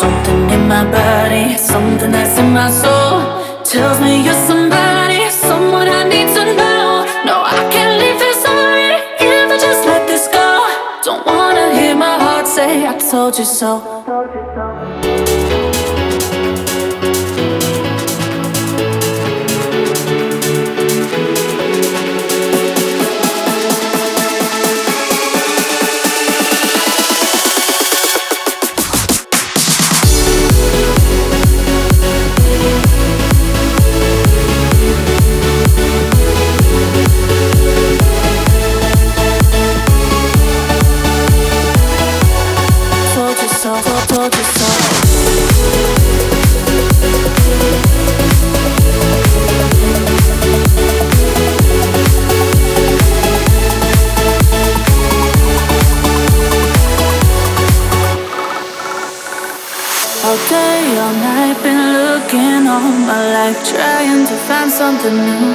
Something in my body, something that's in my soul tells me you're somebody, someone I need to know. No, I can't leave this already if I just let this go. Don't wanna hear my heart say I told you so. Told you so. All day, all night, been looking all my life, trying to find something new.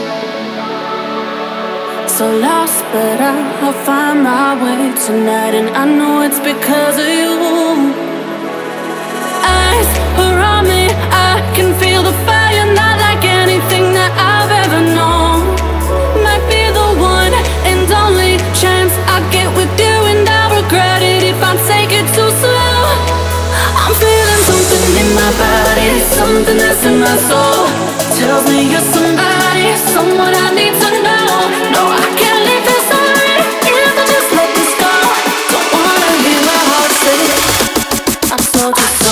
So lost, but I'll find my way tonight, and I know it's because of you. Eyes are on me, I can feel the fire, not like anything that I've ever known. Might be the one and only chance I get with you, and I'll regret it if I take it too slow. I'm feeling something in my body, something that's in my soul tells me you're somebody, someone I need to know. No, I can't leave this already if I just let this go. Don't wanna hear my heart say I told you so.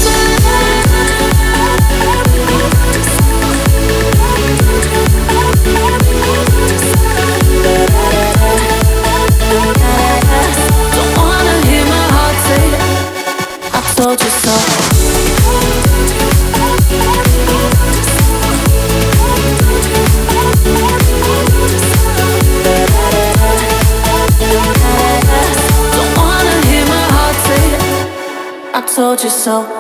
Told you so. Don't wanna hear my heart say I told you so.